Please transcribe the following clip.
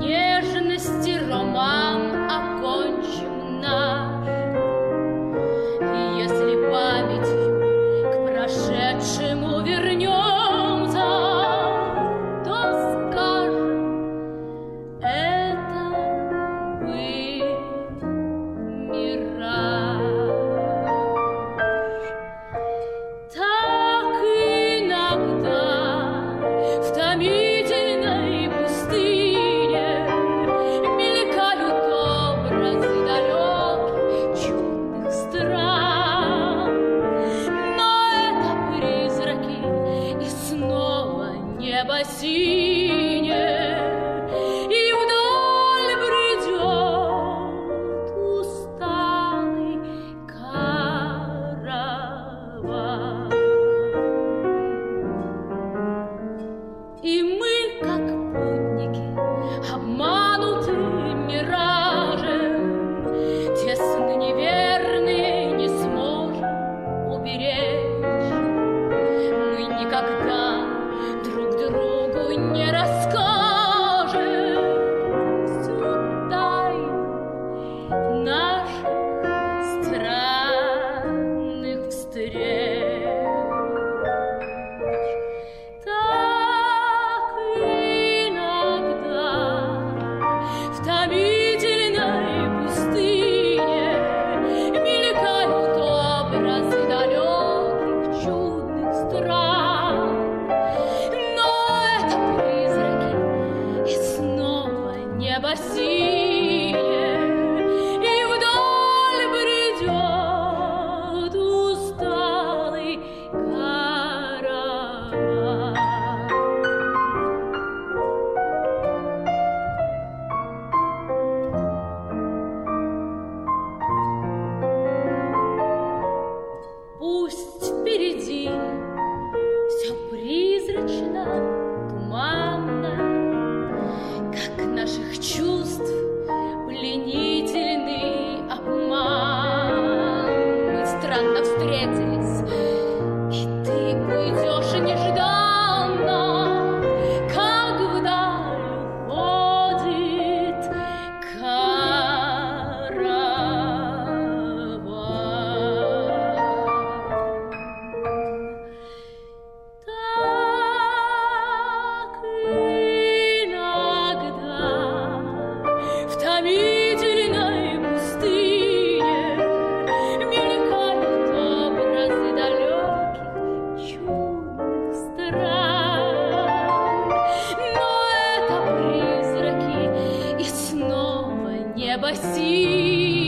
нежности роман окончим наш. И если памятью к прошедшему вернемся, то скажем, это был мираж. Так иногда в томительной пустыне мелькают образы далеких чудных стран, но это призраки, и снова небо синее, и вдаль бредет усталый караван. И мы, как путники, обмануты миражем, те сны неверные не сможем уберечь. Мы никогда друг другу не расскажем всю тайну наших странных встреч. Так иногда в томительной пустыне мелькают образы далеких чудных стран, но это призраки, и снова небо синее, и вдаль бредет усталый караван. Пусть впереди все призрачно, туманно, как наших чувств пленительный обман. Мы странно встретились, и ты уйдешь нежданно, как вдаль уходит караван. Так иногда в томительной пустыне мелькают образы далеких чудных стран, но это призраки, и снова небо синее,